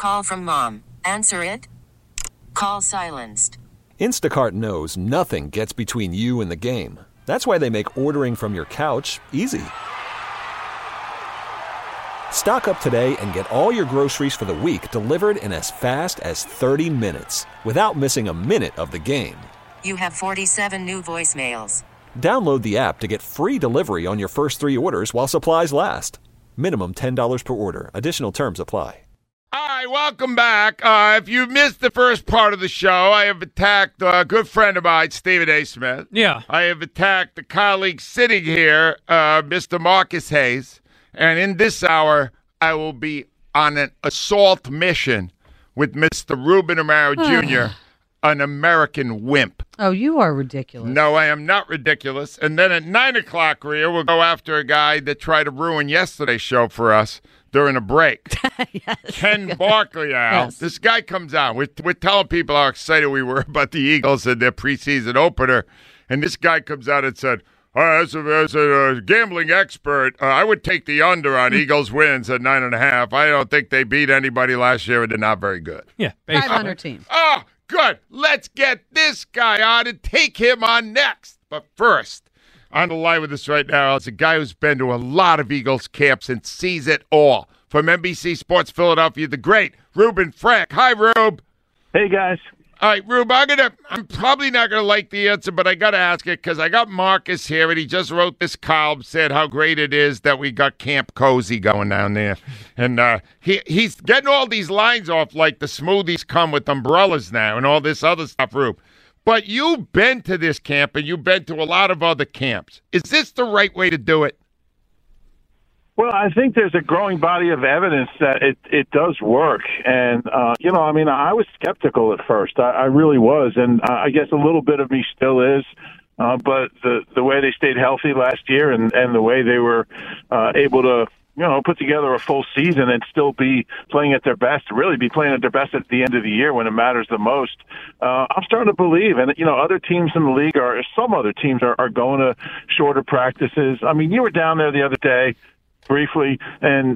Call from mom. Answer it. Call silenced. Instacart knows nothing gets between you and the game. That's why they make ordering from your couch easy. Stock up today and get all your groceries for the week delivered in as fast as 30 minutes without missing a minute of the game. You have 47 new voicemails. Download the app to get free delivery on your first 3 orders while supplies last. Minimum $10 per order. Additional terms apply. All right, welcome back. If you missed the first part of the show, I have attacked a good friend of mine, Stephen A. Smith. Yeah. I have attacked a colleague sitting here, Mr. Marcus Hayes. And in this hour, I will be on an assault mission with Mr. Ruben Amaro Jr., an American wimp. Oh, you are ridiculous. No, I am not ridiculous. And then at 9 o'clock, Rhea, we'll go after a guy that tried to ruin yesterday's show for us during a break. Yes. Ken Barkley, Al. Yes. This guy comes out. We're telling people how excited we were about the Eagles and their preseason opener. And this guy comes out and said, as a gambling expert, I would take the under on Eagles wins at 9.5. I don't think they beat anybody last year, and they're not very good. Yeah, basically. 500 team. Oh, good. Let's get this guy on and take him on next. But first, on the line with us right now is a guy who's been to a lot of Eagles camps and sees it all. From NBC Sports Philadelphia, the great Reuben Frank. Hi, Rube. Hey, guys. All right, Rube, I'm probably not going to like the answer, but I got to ask it because I got Marcus here, and he just wrote this column, said how great it is that we got Camp Cozy going down there. And he's getting all these lines off like the smoothies come with umbrellas now and all this other stuff, Rube. But you've been to this camp, and you've been to a lot of other camps. Is this the right way to do it? Well, I think there's a growing body of evidence that it does work. And, I was skeptical at first. I really was. And I guess a little bit of me still is. But the way they stayed healthy last year and the way they were able to, put together a full season and still be playing at their best, really be playing at their best at the end of the year when it matters the most. I'm starting to believe. And, other teams in the league some other teams are going to shorter practices. I mean, you were down there the other day briefly, and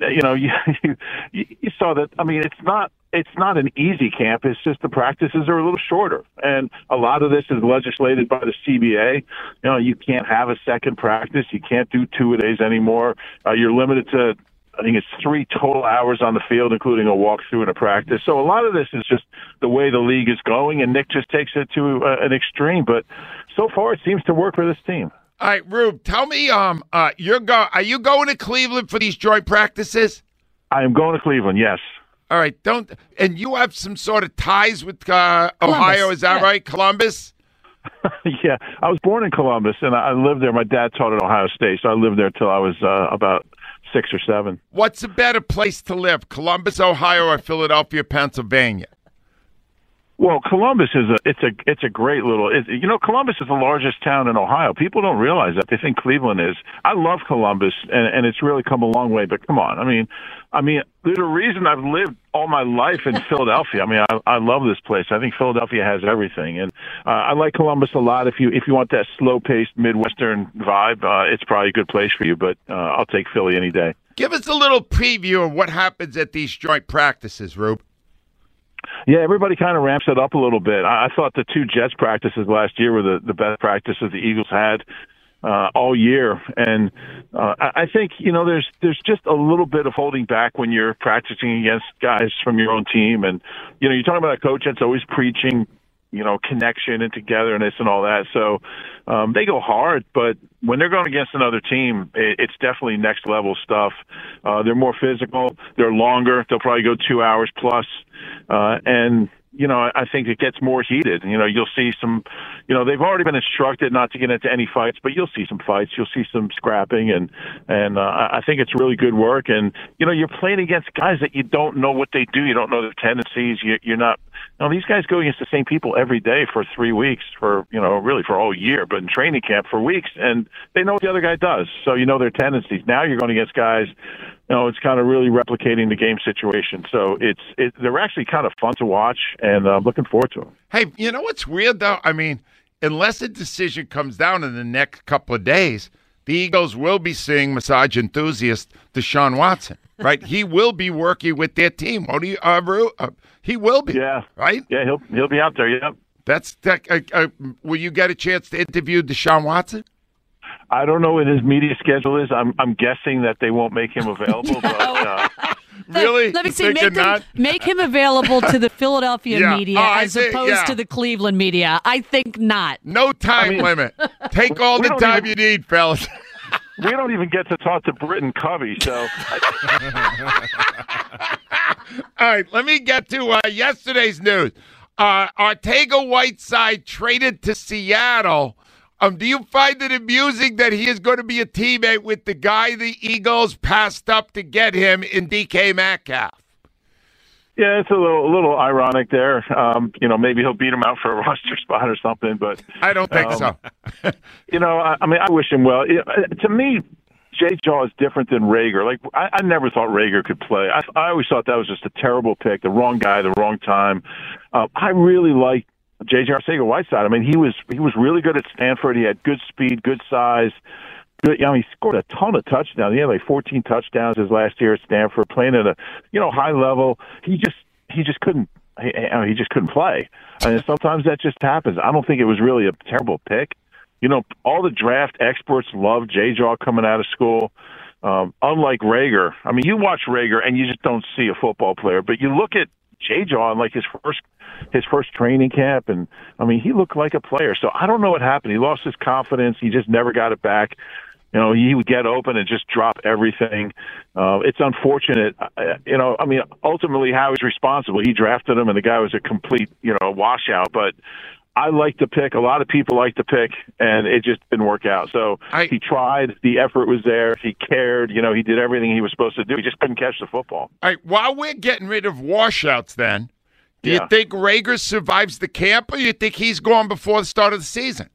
you saw that. I mean, it's not an easy camp. It's just the practices are a little shorter, and a lot of this is legislated by the CBA. You can't have a second practice. You can't do 2-a-days anymore. You're limited to, I think it's 3 total hours on the field, including a walkthrough and a practice. So a lot of this is just the way the league is going, and Nick just takes it to an extreme. But so far, it seems to work for this team. All right, Rube, tell me, are you going to Cleveland for these joint practices? I am going to Cleveland, yes. All right, and you have some sort of ties with Ohio, is that right? Columbus? Yeah, I was born in Columbus, and I lived there. My dad taught at Ohio State, so I lived there till I was about 6 or 7. What's a better place to live, Columbus, Ohio, or Philadelphia, Pennsylvania? Well, Columbus it's a great little. Columbus is the largest town in Ohio. People don't realize that. They think Cleveland is. I love Columbus, and it's really come a long way. But come on, I mean, there's a reason I've lived all my life in Philadelphia. I mean, I love this place. I think Philadelphia has everything, and I like Columbus a lot. If you want that slow-paced Midwestern vibe, it's probably a good place for you. But I'll take Philly any day. Give us a little preview of what happens at these joint practices, Rube. Yeah, everybody kind of ramps it up a little bit. I thought the 2 Jets practices last year were the best practices the Eagles had all year. And I think, there's just a little bit of holding back when you're practicing against guys from your own team. And, you're talking about a coach that's always preaching, connection and togetherness and all that. So they go hard, but when they're going against another team, it's definitely next level stuff. They're more physical. They're longer. They'll probably go 2 hours plus. And I think it gets more heated. You'll see some, they've already been instructed not to get into any fights, but you'll see some fights. You'll see some scrapping, and I think it's really good work. And, you're playing against guys that you don't know what they do. You don't know their tendencies. You're not, these guys go against the same people every day for 3 weeks, really for all year, but in training camp for weeks, and they know what the other guy does. So their tendencies. Now you're going against guys, it's kind of really replicating the game situation. So they're actually kind of fun to watch, and I'm looking forward to them. Hey, what's weird, though? I mean, unless a decision comes down in the next couple of days, the Eagles will be seeing massage enthusiast Deshaun Watson, right? He will be working with their team. Won't he, he will be. Yeah. Right? Yeah, he'll be out there, yeah. Will you get a chance to interview Deshaun Watson? I don't know what his media schedule is. I'm guessing that they won't make him available, but Really? Let me see. Make him available to the Philadelphia media as opposed to the Cleveland media. I think not. No time limit. Take all the time you need, fellas. We don't even get to talk to Britton Covey, so. All right, let me get to yesterday's news. Ortega-Whiteside traded to Seattle. Do you find it amusing that he is going to be a teammate with the guy the Eagles passed up to get him in DK Metcalf? Yeah, it's a little ironic there. Maybe he'll beat him out for a roster spot or something, but I don't think so. I wish him well. To me, Jay Jaw is different than Rager. Like, I never thought Rager could play. I always thought that was just a terrible pick, the wrong guy, the wrong time. I really like J.J. Arcega-Whiteside. I mean, he was really good at Stanford. He had good speed, good size. Good, he scored a ton of touchdowns. He had like 14 touchdowns his last year at Stanford, playing at a high level. He just couldn't play. I mean, sometimes that just happens. I don't think it was really a terrible pick. All the draft experts love J-Jaw coming out of school. Unlike Rager, I mean, you watch Rager and you just don't see a football player, but you look at J-Jaw and like his first training camp, and I mean, he looked like a player. So I don't know what happened. He lost his confidence. He just never got it back. He would get open and just drop everything. It's unfortunate. Ultimately, Howie's responsible. He drafted him, and the guy was a complete, washout. But I like the pick. A lot of people like the pick, and it just didn't work out. So he tried. The effort was there. He cared. He did everything he was supposed to do. He just couldn't catch the football. All right. While we're getting rid of washouts, then, do you think Rager survives the camp, or do you think he's gone before the start of the season?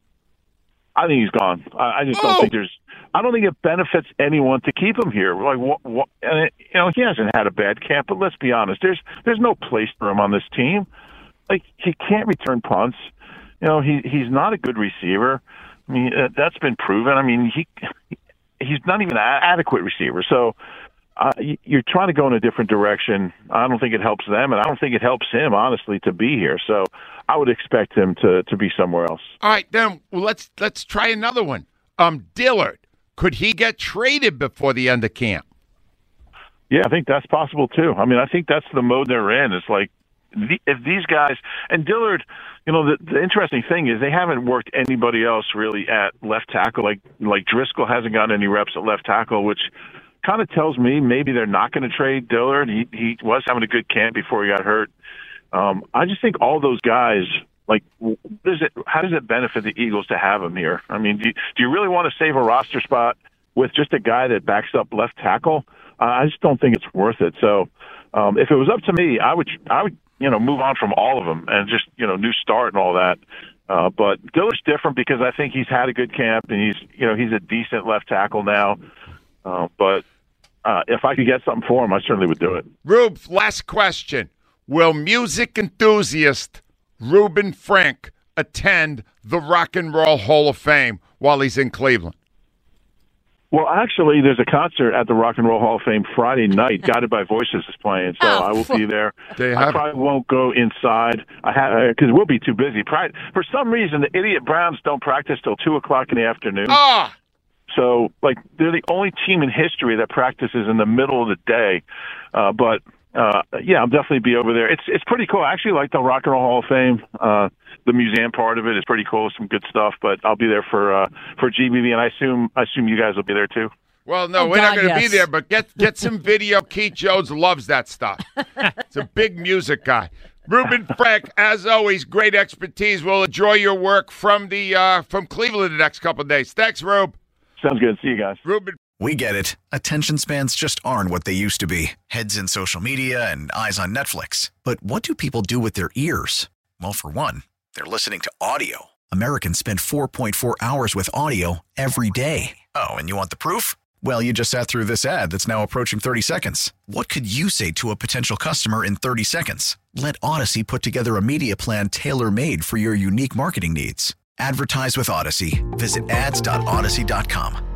I think he's gone. I just don't think I don't think it benefits anyone to keep him here. Like, and he hasn't had a bad camp, but let's be honest. There's no place for him on this team. Like, he can't return punts. He's not a good receiver. I mean, that's been proven. I mean, he's not even an adequate receiver. So you're trying to go in a different direction. I don't think it helps them, and I don't think it helps him, honestly, to be here. So I would expect him to be somewhere else. All right, then let's try another one. Dillard, could he get traded before the end of camp? Yeah, I think that's possible too. I mean, I think that's the mode they're in. It's like, if these guys, and Dillard, the interesting thing is they haven't worked anybody else really at left tackle. Like Driscoll hasn't gotten any reps at left tackle, which kind of tells me maybe they're not going to trade Dillard. He was having a good camp before he got hurt. I just think all those guys, like, how does it benefit the Eagles to have him here? I mean, do you really want to save a roster spot with just a guy that backs up left tackle? I just don't think it's worth it. So if it was up to me, I would move on from all of them and just, new start and all that. But Dillard's different because I think he's had a good camp and he's a decent left tackle now. But if I could get something for him, I certainly would do it. Rube, last question. Will music enthusiast Reuben Frank attend the Rock and Roll Hall of Fame while he's in Cleveland? Well, actually, there's a concert at the Rock and Roll Hall of Fame Friday night. Guided by Voices is playing, so I will be there. I probably won't go inside because we'll be too busy. For some reason, the idiot Browns don't practice till 2:00 in the afternoon. So, they're the only team in history that practices in the middle of the day. Yeah, I'll definitely be over there. It's pretty cool. I actually like the Rock and Roll Hall of Fame. The museum part of it is pretty cool. Some good stuff. But I'll be there for GBV, and I assume you guys will be there too. Well, no, we're not going to be there. But get some video. Keith Jones loves that stuff. It's a big music guy. Reuben Frank, as always, great expertise. We'll enjoy your work from Cleveland the next couple of days. Thanks, Rube. Sounds good. See you guys. Reuben. We get it. Attention spans just aren't what they used to be. Heads in social media and eyes on Netflix. But what do people do with their ears? Well, for one, they're listening to audio. Americans spend 4.4 hours with audio every day. Oh, and you want the proof? Well, you just sat through this ad that's now approaching 30 seconds. What could you say to a potential customer in 30 seconds? Let Odyssey put together a media plan tailor-made for your unique marketing needs. Advertise with Odyssey. Visit ads.odyssey.com.